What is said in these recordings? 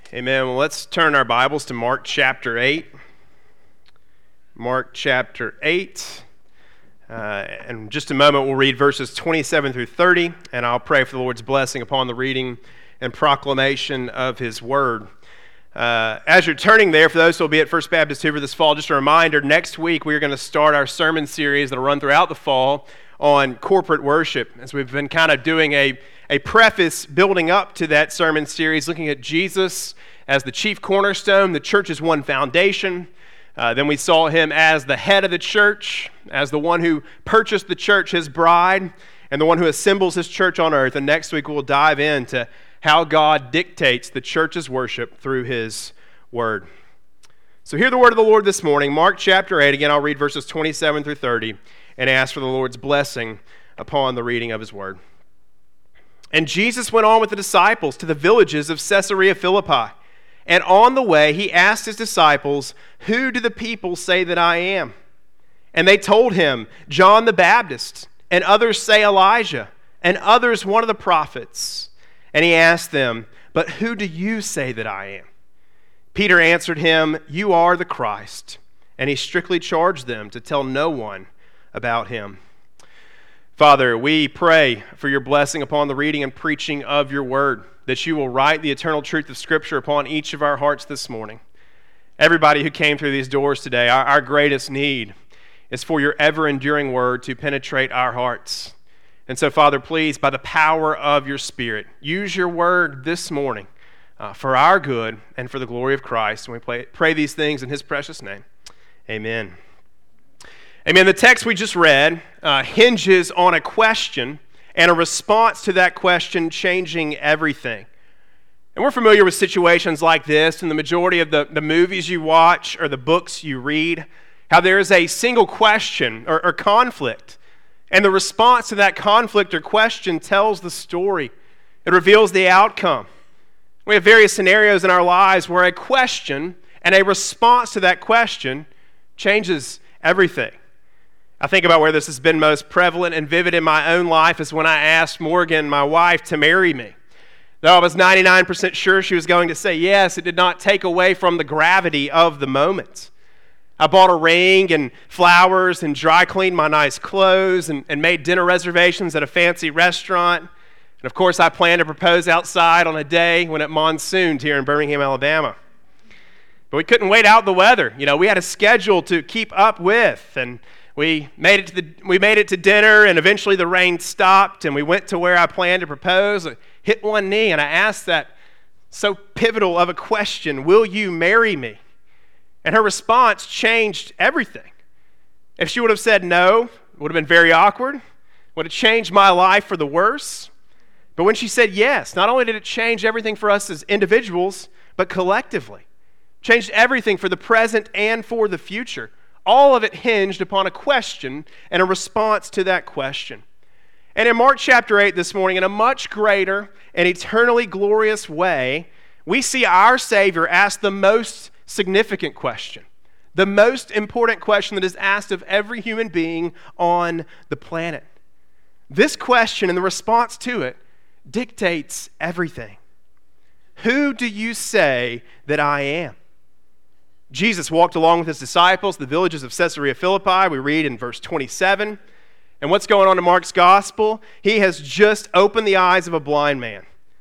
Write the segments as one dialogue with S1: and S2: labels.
S1: Amen. Well, let's turn our Bibles to Mark chapter 8. Mark chapter 8. And in just a moment, we'll read verses 27 through 30, and I'll pray for the Lord's blessing upon the reading and proclamation of His Word. As you're turning there, for those who will be at First Baptist Hoover this fall, just a reminder, next week we're going to start our sermon series that will run throughout the fall on corporate worship, as we've been kind of doing a preface building up to that sermon series, looking at Jesus as the chief cornerstone, the church's one foundation. Then we saw Him as the head of the church, as the one who purchased the church, His bride, and the one who assembles His church on earth. And next week we'll dive into how God dictates the church's worship through His Word. So hear the word of the Lord this morning, Mark chapter 8. Again, I'll read verses 27 through 30 and ask for the Lord's blessing upon the reading of His Word. And Jesus went on with the disciples to the villages of Caesarea Philippi. And on the way, He asked His disciples, "Who do the people say that I am?" And they told Him, "John the Baptist, and others say Elijah, and others one of the prophets." And He asked them, "But who do you say that I am?" Peter answered Him, "You are the Christ." And He strictly charged them to tell no one about Him. Father, we pray for Your blessing upon the reading and preaching of Your Word, that You will write the eternal truth of Scripture upon each of our hearts this morning. Everybody who came through these doors today, our greatest need is for Your ever-enduring Word to penetrate our hearts. And so, Father, please, by the power of Your Spirit, use Your Word this morning for our good and for the glory of Christ. And we pray these things in His precious name. Amen. Amen. The text we just read hinges on a question and a response to that question changing everything. And we're familiar with situations like this in the majority of the movies you watch or the books you read, how there is a single question or conflict, and the response to that conflict or question tells the story. It reveals the outcome. We have various scenarios in our lives where a question and a response to that question changes everything. I think about where this has been most prevalent and vivid in my own life is when I asked Morgan, my wife, to marry me. Though I was 99% sure she was going to say yes, it did not take away from the gravity of the moment. I bought a ring and flowers and dry cleaned my nice clothes and made dinner reservations at a fancy restaurant. And of course, I planned to propose outside on a day when it monsooned here in Birmingham, Alabama. But we couldn't wait out the weather. We had a schedule to keep up with, and we made it to dinner, and eventually the rain stopped, and we went to where I planned to propose. I hit one knee, and I asked that so pivotal of a question, "Will you marry me?" And her response changed everything. If she would have said no, it would have been very awkward, would have changed my life for the worse. But when she said yes, not only did it change everything for us as individuals, but collectively. Changed everything for the present and for the future. All of it hinged upon a question and a response to that question. And in Mark chapter 8 this morning, in a much greater and eternally glorious way, we see our Savior ask the most significant question, the most important question that is asked of every human being on the planet. This question and the response to it dictates everything. Who do you say that I am? Jesus walked along with His disciples, the villages of Caesarea Philippi. We read in verse 27. And what's going on in Mark's gospel? He has just opened the eyes of a blind man.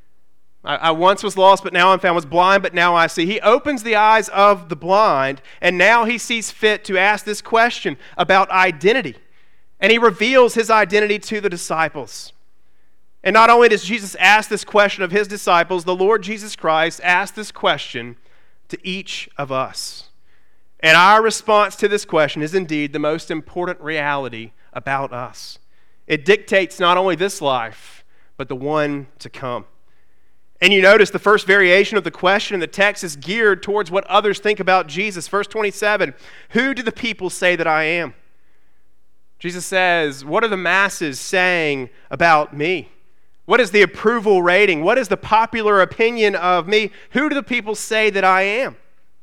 S1: I once was lost, but now I'm found. Was blind, but now I see. He opens the eyes of the blind, and now He sees fit to ask this question about identity. And He reveals His identity to the disciples. And not only does Jesus ask this question of His disciples, the Lord Jesus Christ asked this question to each of us. And our response to this question is indeed the most important reality about us. It dictates not only this life, but the one to come. And you notice the first variation of the question in the text is geared towards what others think about Jesus. Verse 27, "Who do the people say that I am?" Jesus says, what are the masses saying about me? What is the approval rating? What is the popular opinion of me? Who do the people say that I am?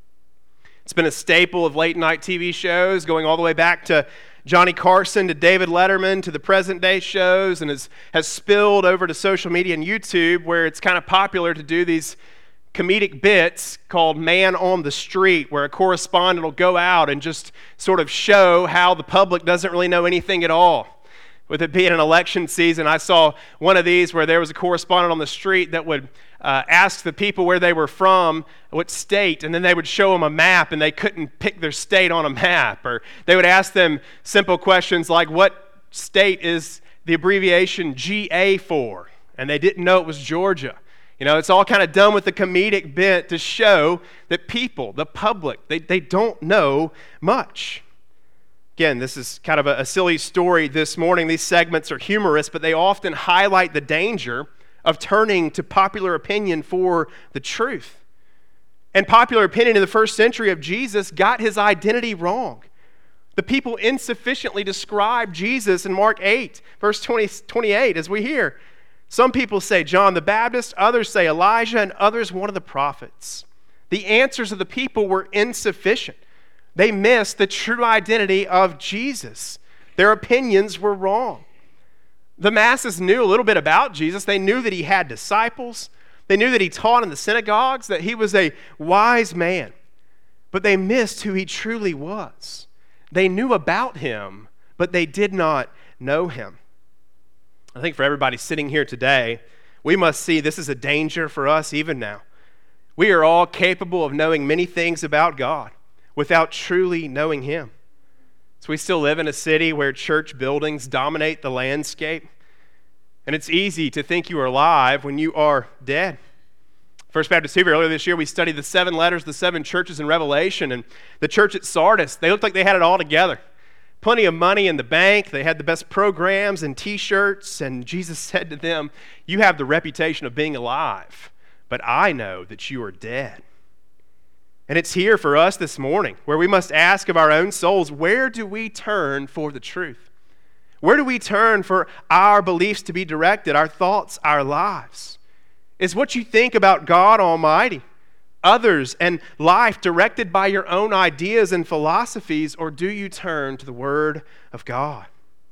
S1: It's been a staple of late night TV shows, going all the way back to Johnny Carson to David Letterman to the present day shows, and has spilled over to social media and YouTube, where it's kind of popular to do these comedic bits called Man on the Street, where a correspondent will go out and just sort of show how the public doesn't really know anything at all. With it being an election season, I saw one of these where there was a correspondent on the street that would ask the people where they were from, what state, and then they would show them a map and they couldn't pick their state on a map. Or they would ask them simple questions like, what state is the abbreviation GA for? And they didn't know it was Georgia. You know, it's all kind of done with the comedic bent to show that people, the public, they don't know much. Again, this is kind of a silly story this morning. These segments are humorous, but they often highlight the danger of turning to popular opinion for the truth. And popular opinion in the first century of Jesus got his identity wrong. The people insufficiently describe Jesus in Mark 8, verse 28, as we hear. Some people say John the Baptist, others say Elijah, and others one of the prophets. The answers of the people were insufficient. They missed the true identity of Jesus. Their opinions were wrong. The masses knew a little bit about Jesus. They knew that he had disciples. They knew that he taught in the synagogues, that he was a wise man. But they missed who he truly was. They knew about him, but they did not know him. I think for everybody sitting here today, we must see this is a danger for us even now. We are all capable of knowing many things about God without truly knowing him. So we still live in a city where church buildings dominate the landscape. And it's easy to think you are alive when you are dead. First Baptist Hoover, earlier this year, we studied the 7 letters, the 7 churches in Revelation. And the church at Sardis, they looked like they had it all together. Plenty of money in the bank. They had the best programs and t-shirts. And Jesus said to them, you have the reputation of being alive, but I know that you are dead. And it's here for us this morning where we must ask of our own souls, where do we turn for the truth? Where do we turn for our beliefs to be directed, our thoughts, our lives? Is what you think about God Almighty, others, and life directed by your own ideas and philosophies, or do you turn to the Word of God?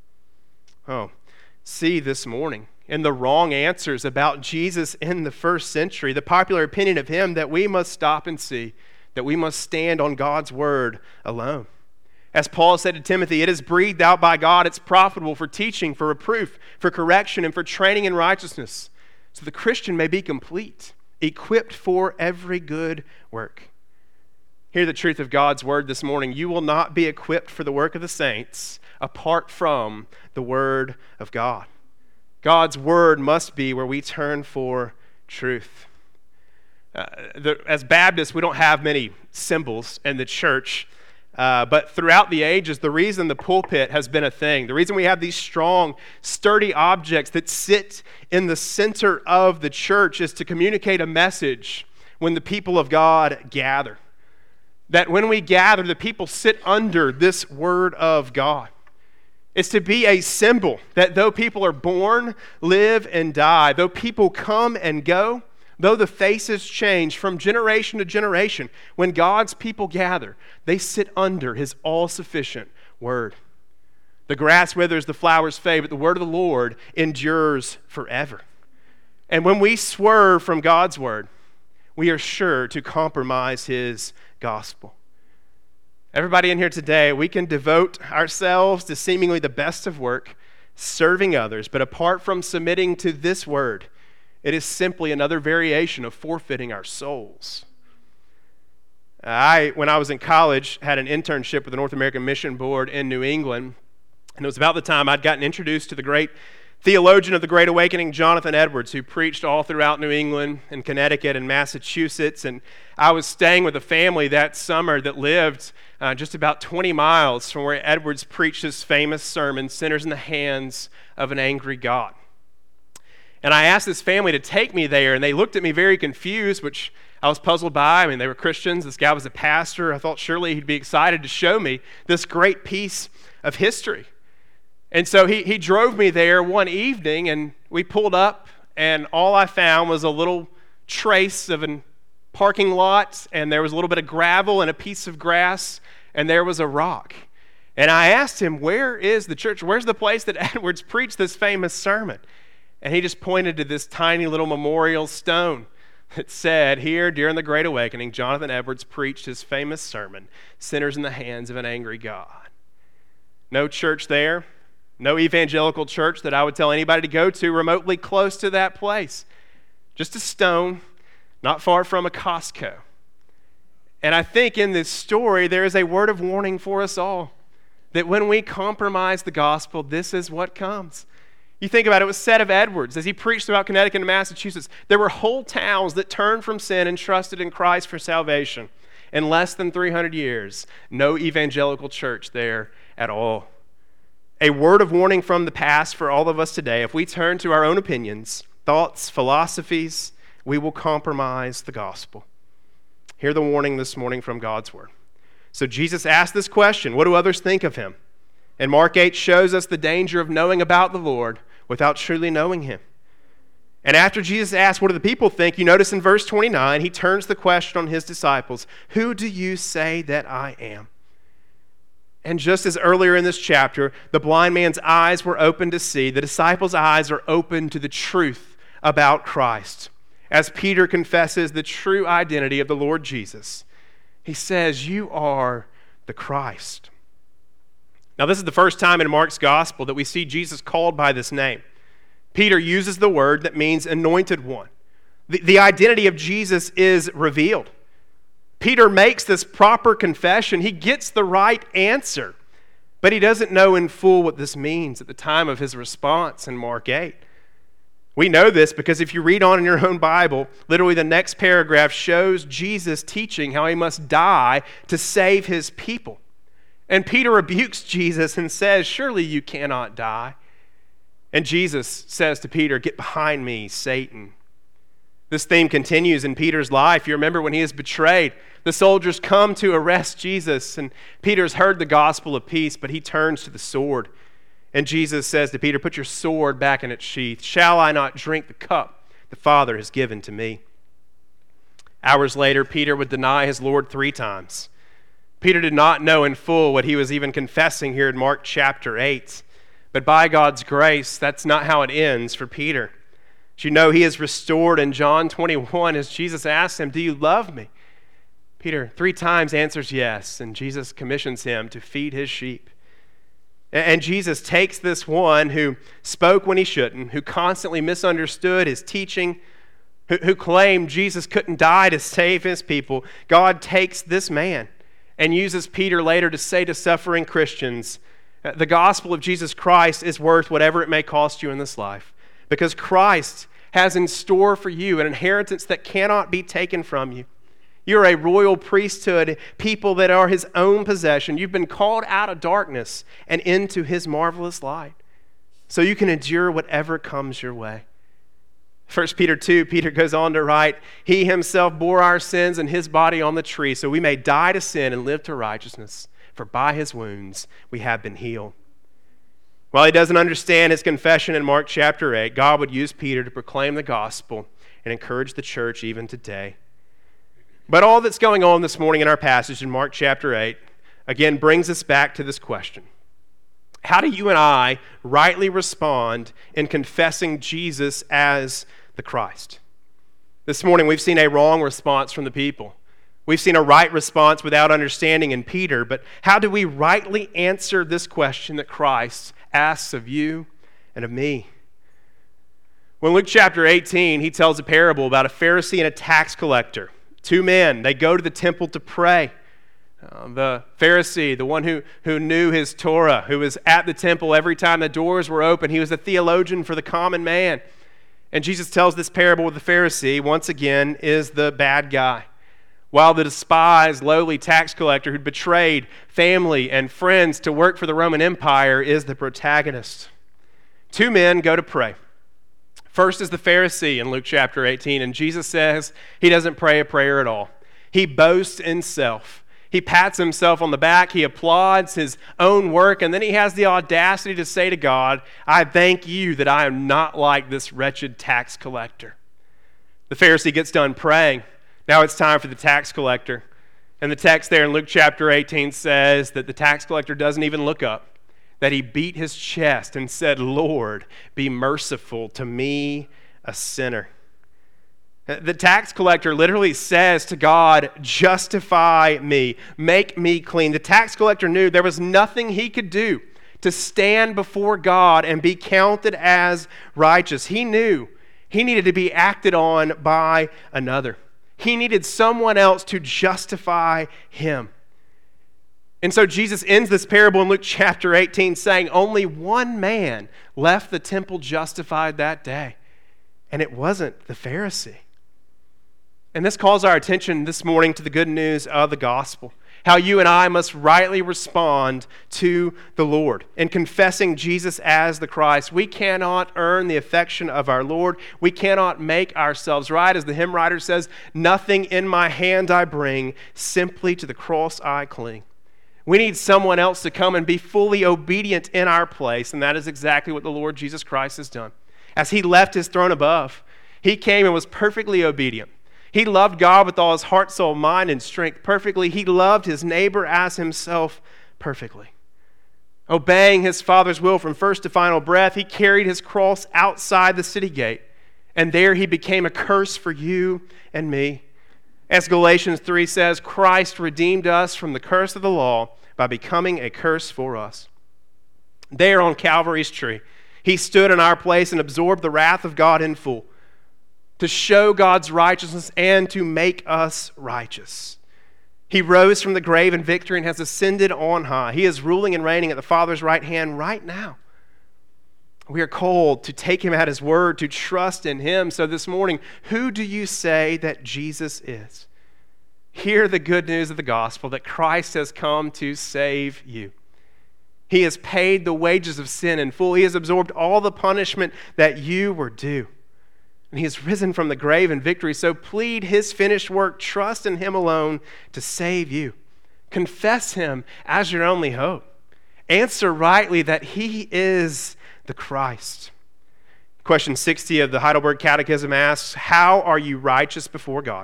S1: Oh, see this morning in the wrong answers about Jesus in the first century, the popular opinion of him, that we must stop and see that we must stand on God's word alone. As Paul said to Timothy, it is breathed out by God, it's profitable for teaching, for reproof, for correction, and for training in righteousness, so the Christian may be complete, equipped for every good work. Hear the truth of God's word this morning. You will not be equipped for the work of the saints apart from the word of God. God's word must be where we turn for truth. As Baptists, we don't have many symbols in the church, but throughout the ages, the reason the pulpit has been a thing, the reason we have these strong, sturdy objects that sit in the center of the church is to communicate a message when the people of God gather. That when we gather, the people sit under this word of God. It's to be a symbol that though people are born, live, and die, though people come and go, though the faces change from generation to generation, when God's people gather, they sit under his all-sufficient word. The grass withers, the flowers fade, but the word of the Lord endures forever. And when we swerve from God's word, we are sure to compromise his gospel. Everybody in here today, we can devote ourselves to seemingly the best of work, serving others, but apart from submitting to this word, it is simply another variation of forfeiting our souls. When I was in college, had an internship with the North American Mission Board in New England, and it was about the time I'd gotten introduced to the great theologian of the Great Awakening, Jonathan Edwards, who preached all throughout New England and Connecticut and Massachusetts. And I was staying with a family that summer that lived just about 20 miles from where Edwards preached his famous sermon, Sinners in the Hands of an Angry God. And I asked this family to take me there, and they looked at me very confused, which I was puzzled by. I mean, they were Christians. This guy was a pastor. I thought surely he'd be excited to show me this great piece of history. And so he drove me there one evening, and we pulled up, and all I found was a little trace of a parking lot, and there was a little bit of gravel and a piece of grass, and there was a rock. And I asked him, where is the church? Where's the place that Edwards preached this famous sermon? And he just pointed to this tiny little memorial stone It said here during the Great Awakening, Jonathan Edwards preached his famous sermon, Sinners in the Hands of an Angry God. No church there, no evangelical church that I would tell anybody to go to remotely close to that place. Just a stone, not far from a Costco. And I think in this story, there is a word of warning for us all, that when we compromise the gospel, this is what comes. You think about it, it was said of Edwards, as he preached throughout Connecticut and Massachusetts, there were whole towns that turned from sin and trusted in Christ for salvation. In less than 300 years, no evangelical church there at all. A word of warning from the past for all of us today. If we turn to our own opinions, thoughts, philosophies, we will compromise the gospel. Hear the warning this morning from God's word. So Jesus asked this question, what do others think of him? And Mark 8 shows us the danger of knowing about the Lord without truly knowing him. And after Jesus asked, what do the people think? You notice in verse 29, he turns the question on his disciples, who do you say that I am? And just as earlier in this chapter, the blind man's eyes were open to see, the disciples' eyes are open to the truth about Christ. As Peter confesses the true identity of the Lord Jesus, he says, you are the Christ. Now, this is the first time in Mark's gospel that we see Jesus called by this name. Peter uses the word that means anointed one. The identity of Jesus is revealed. Peter makes this proper confession. He gets the right answer, but he doesn't know in full what this means at the time of his response in Mark 8. We know this because if you read on in your own Bible, literally the next paragraph shows Jesus teaching how he must die to save his people. And Peter rebukes Jesus and says, surely you cannot die. And Jesus says to Peter, get behind me, Satan. This theme continues in Peter's life. You remember when he is betrayed, the soldiers come to arrest Jesus, and Peter's heard the gospel of peace, but he turns to the sword. And Jesus says to Peter, put your sword back in its sheath. Shall I not drink the cup the Father has given to me? Hours later, Peter would deny his Lord 3 times. Peter did not know in full what he was even confessing here in Mark chapter 8. But by God's grace, that's not how it ends for Peter. As you know, he is restored in John 21 as Jesus asks him, do you love me? Peter 3 times answers yes, and Jesus commissions him to feed his sheep. And Jesus takes this one who spoke when he shouldn't, who constantly misunderstood his teaching, who claimed Jesus couldn't die to save his people. God takes this man and uses Peter later to say to suffering Christians, the gospel of Jesus Christ is worth whatever it may cost you in this life, because Christ has in store for you an inheritance that cannot be taken from you. You're a royal priesthood, people that are his own possession. You've been called out of darkness and into his marvelous light, so you can endure whatever comes your way. 1 Peter 2, Peter goes on to write, he himself bore our sins in his body on the tree, so we may die to sin and live to righteousness, for by his wounds we have been healed. While he doesn't understand his confession in Mark chapter 8, God would use Peter to proclaim the gospel and encourage the church even today. But all that's going on this morning in our passage in Mark chapter 8, again, brings us back to this question. How do you and I rightly respond in confessing Jesus as the Christ? This morning we've seen a wrong response from the people. We've seen a right response without understanding in Peter, but how do we rightly answer this question that Christ asks of you and of me? Well, in Luke chapter 18, he tells a parable about a Pharisee and a tax collector. 2 men, they go to the temple to pray. The Pharisee, the one who knew his Torah, who was at the temple every time the doors were open, he was a theologian for the common man. And Jesus tells this parable with the Pharisee, once again, is the bad guy, while the despised, lowly tax collector who'd betrayed family and friends to work for the Roman Empire is the protagonist. 2 men go to pray. First is the Pharisee in Luke chapter 18, and Jesus says he doesn't pray a prayer at all. He boasts in self. He pats himself on the back, he applauds his own work, and then he has the audacity to say to God, I thank you that I am not like this wretched tax collector. The Pharisee gets done praying. Now it's time for the tax collector. And the text there in Luke chapter 18 says that the tax collector doesn't even look up, that he beat his chest and said, Lord, be merciful to me, a sinner. The tax collector literally says to God, justify me, make me clean. The tax collector knew there was nothing he could do to stand before God and be counted as righteous. He knew he needed to be acted on by another. He needed someone else to justify him. And so Jesus ends this parable in Luke chapter 18 saying only one man left the temple justified that day. And it wasn't the Pharisee. And this calls our attention this morning to the good news of the gospel. How you and I must rightly respond to the Lord in confessing Jesus as the Christ. We cannot earn the affection of our Lord. We cannot make ourselves right. As the hymn writer says, nothing in my hand I bring, simply to the cross I cling. We need someone else to come and be fully obedient in our place, and that is exactly what the Lord Jesus Christ has done. As he left his throne above, he came and was perfectly obedient. He loved God with all his heart, soul, mind, and strength perfectly. He loved his neighbor as himself perfectly. Obeying his Father's will from first to final breath, he carried his cross outside the city gate, and there he became a curse for you and me. As Galatians 3 says, Christ redeemed us from the curse of the law by becoming a curse for us. There on Calvary's tree, he stood in our place and absorbed the wrath of God in full, to show God's righteousness and to make us righteous. He rose from the grave in victory and has ascended on high. He is ruling and reigning at the Father's right hand right now. We are called to take him at his word, to trust in him. So this morning, who do you say that Jesus is? Hear the good news of the gospel, that Christ has come to save you. He has paid the wages of sin in full. He has absorbed all the punishment that you were due. And he has risen from the grave in victory. So plead his finished work. Trust in him alone to save you. Confess him as your only hope. Answer rightly that he is the Christ. Question 60 of the Heidelberg Catechism asks, how are you righteous before God?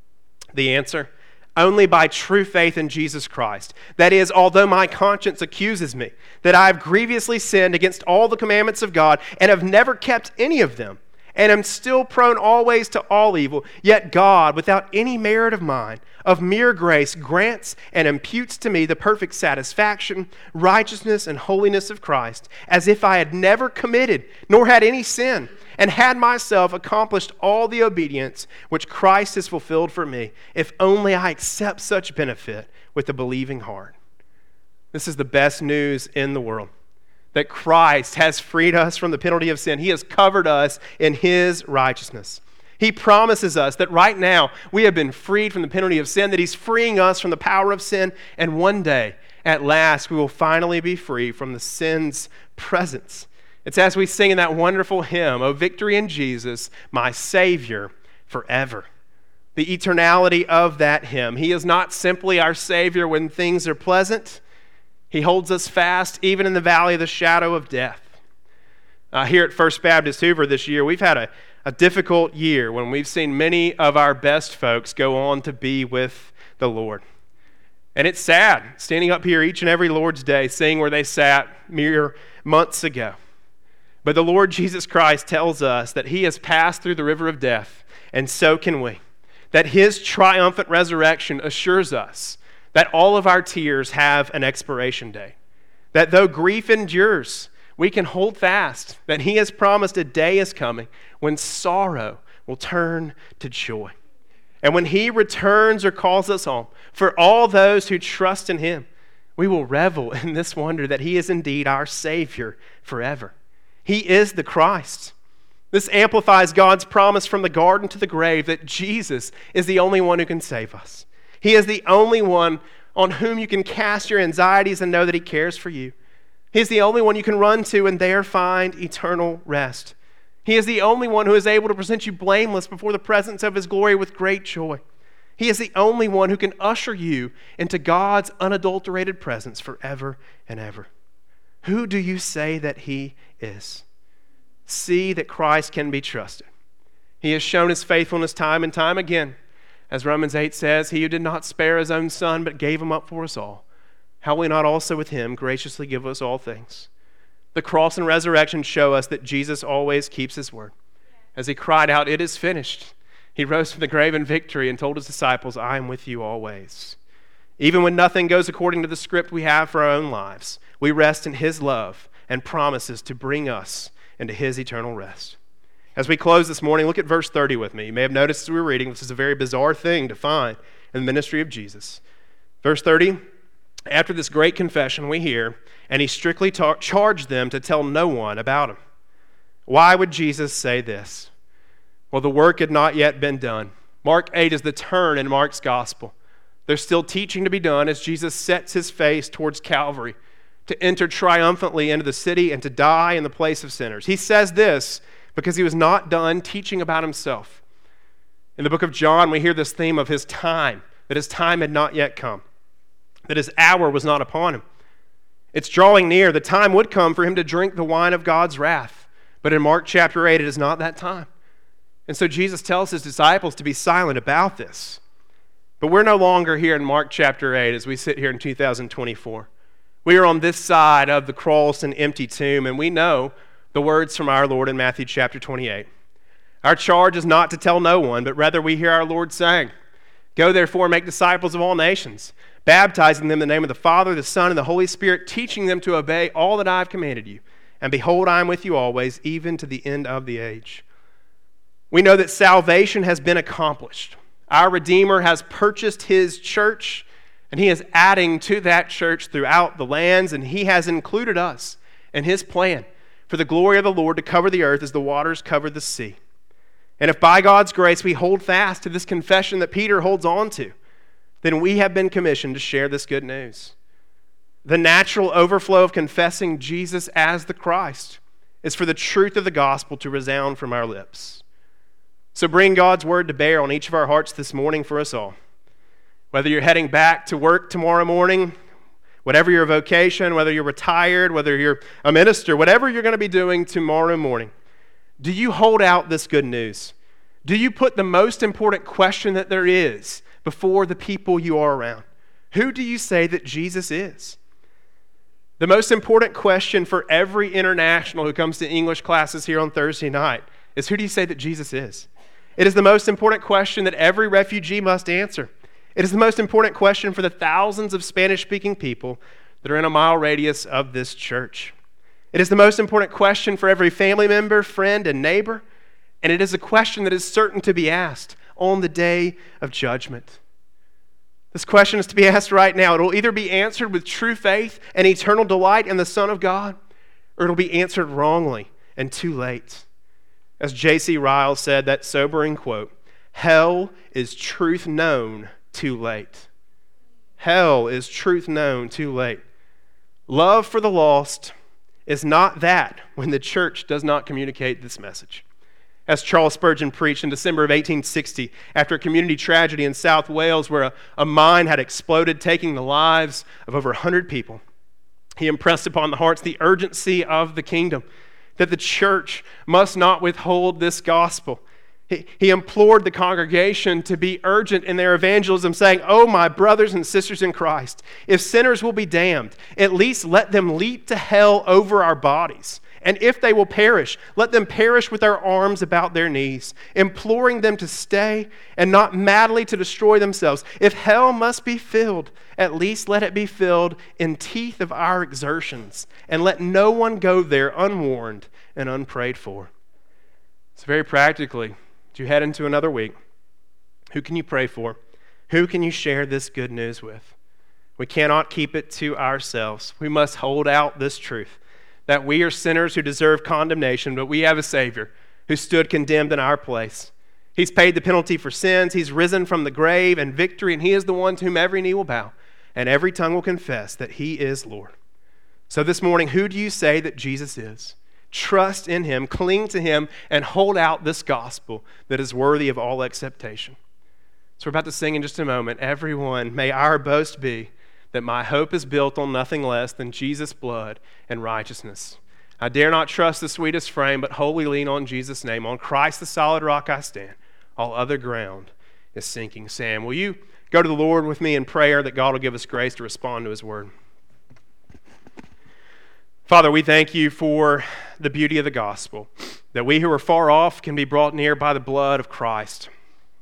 S1: The answer, only by true faith in Jesus Christ. That is, although my conscience accuses me that I have grievously sinned against all the commandments of God and have never kept any of them, and am still prone always to all evil, yet God, without any merit of mine, of mere grace, grants and imputes to me the perfect satisfaction, righteousness, and holiness of Christ, as if I had never committed, nor had any sin, and had myself accomplished all the obedience which Christ has fulfilled for me, if only I accept such benefit with a believing heart. This is the best news in the world. That Christ has freed us from the penalty of sin. He has covered us in his righteousness. He promises us that right now we have been freed from the penalty of sin, that he's freeing us from the power of sin, and one day, at last, we will finally be free from the sin's presence. It's as we sing in that wonderful hymn, O victory in Jesus, my Savior forever. The eternality of that hymn. He is not simply our Savior when things are pleasant. He holds us fast even in the valley of the shadow of death. Here at First Baptist Hoover this year, we've had a difficult year when we've seen many of our best folks go on to be with the Lord. And it's sad standing up here each and every Lord's Day seeing where they sat mere months ago. But the Lord Jesus Christ tells us that he has passed through the river of death, and so can we. That his triumphant resurrection assures us that all of our tears have an expiration date. That though grief endures, we can hold fast that he has promised a day is coming when sorrow will turn to joy. And when he returns or calls us home, for all those who trust in him, we will revel in this wonder that he is indeed our Savior forever. He is the Christ. This amplifies God's promise from the garden to the grave that Jesus is the only one who can save us. He is the only one on whom you can cast your anxieties and know that he cares for you. He is the only one you can run to and there find eternal rest. He is the only one who is able to present you blameless before the presence of his glory with great joy. He is the only one who can usher you into God's unadulterated presence forever and ever. Who do you say that he is? See that Christ can be trusted. He has shown his faithfulness time and time again. As Romans 8 says, he who did not spare his own son, but gave him up for us all, how will he not also with him graciously give us all things? The cross and resurrection show us that Jesus always keeps his word. As he cried out, it is finished, He rose from the grave in victory and told his disciples, I am with you always. Even when nothing goes according to the script we have for our own lives, we rest in his love and promises to bring us into his eternal rest. As we close this morning, look at verse 30 with me. You may have noticed as we were reading, this is a very bizarre thing to find in the ministry of Jesus. Verse 30, after this great confession we hear, and he strictly charged them to tell no one about him. Why would Jesus say this? Well, the work had not yet been done. Mark 8 is the turn in Mark's gospel. There's still teaching to be done as Jesus sets his face towards Calvary to enter triumphantly into the city and to die in the place of sinners. He says this because he was not done teaching about himself. In the book of John, we hear this theme of his time, that his time had not yet come, that his hour was not upon him. It's drawing near. The time would come for him to drink the wine of God's wrath. But in Mark chapter 8, it is not that time. And so Jesus tells his disciples to be silent about this. But we're no longer here in Mark chapter 8 as we sit here in 2024. We are on this side of the cross and empty tomb, and we know the words from our Lord in Matthew chapter 28. Our charge is not to tell no one, but rather we hear our Lord saying, Go therefore and make disciples of all nations, baptizing them in the name of the Father, the Son, and the Holy Spirit, teaching them to obey all that I have commanded you. And behold, I am with you always, even to the end of the age. We know that salvation has been accomplished. Our Redeemer has purchased his church, and he is adding to that church throughout the lands, and he has included us in his plan for the glory of the Lord to cover the earth as the waters cover the sea. And if by God's grace we hold fast to this confession that Peter holds on to, then we have been commissioned to share this good news. The natural overflow of confessing Jesus as the Christ is for the truth of the gospel to resound from our lips. So bring God's word to bear on each of our hearts this morning for us all. Whether you're heading back to work tomorrow morning, whatever your vocation, whether you're retired, whether you're a minister, whatever you're going to be doing tomorrow morning, do you hold out this good news? Do you put the most important question that there is before the people you are around? Who do you say that Jesus is? The most important question for every international who comes to English classes here on Thursday night is, who do you say that Jesus is? It is the most important question that every refugee must answer. It is the most important question for the thousands of Spanish-speaking people that are in a mile radius of this church. It is the most important question for every family member, friend, and neighbor, and it is a question that is certain to be asked on the day of judgment. This question is to be asked right now. It will either be answered with true faith and eternal delight in the Son of God, or it will be answered wrongly and too late. As J.C. Ryle said, that sobering quote, hell is truth known too late. Hell is truth known too late. Love for the lost is not that when the church does not communicate this message. As Charles Spurgeon preached in December of 1860, after a community tragedy in South Wales where a mine had exploded, taking the lives of over 100 people, he impressed upon the hearts the urgency of the kingdom, that the church must not withhold this gospel. He implored the congregation to be urgent in their evangelism, saying, "Oh, my brothers and sisters in Christ, if sinners will be damned, at least let them leap to hell over our bodies. And if they will perish, let them perish with their arms about their knees, imploring them to stay and not madly to destroy themselves. If hell must be filled, at least let it be filled in teeth of our exertions, and let no one go there unwarned and unprayed for." So very practically, as you head into another week, who can you pray for? Who can you share this good news with? We cannot keep it to ourselves. We must hold out this truth, that we are sinners who deserve condemnation, but we have a Savior who stood condemned in our place. He's paid the penalty for sins. He's risen from the grave and victory, and He is the one to whom every knee will bow and every tongue will confess that He is Lord. So this morning, who do you say that Jesus is? Trust in Him, cling to Him, and hold out this gospel that is worthy of all acceptation. So we're about to sing in just a moment. Everyone, may our boast be that my hope is built on nothing less than Jesus' blood and righteousness. I dare not trust the sweetest frame, but wholly lean on Jesus' name. On Christ the solid rock I stand. All other ground is sinking sand. Will you go to the Lord with me in prayer that God will give us grace to respond to His word? Father, we thank You for the beauty of the gospel, that we who are far off can be brought near by the blood of Christ.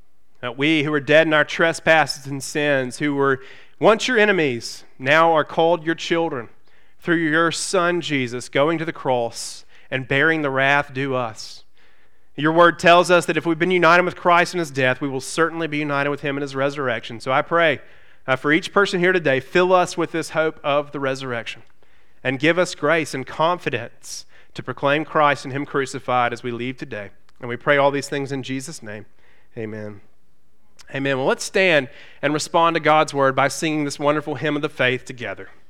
S1: We who were dead in our trespasses and sins, who were once your enemies, now are called your children through your Son Jesus going to the cross and bearing the wrath due us. Your word tells us that if we've been united with Christ in his death, we will certainly be united with him in his resurrection. So I pray for each person here today, fill us with this hope of the resurrection and give us grace and confidence to proclaim Christ and him crucified as we leave today. And we pray all these things in Jesus' name. Amen. Amen. Well, let's stand and respond to God's word by singing this wonderful hymn of the faith together.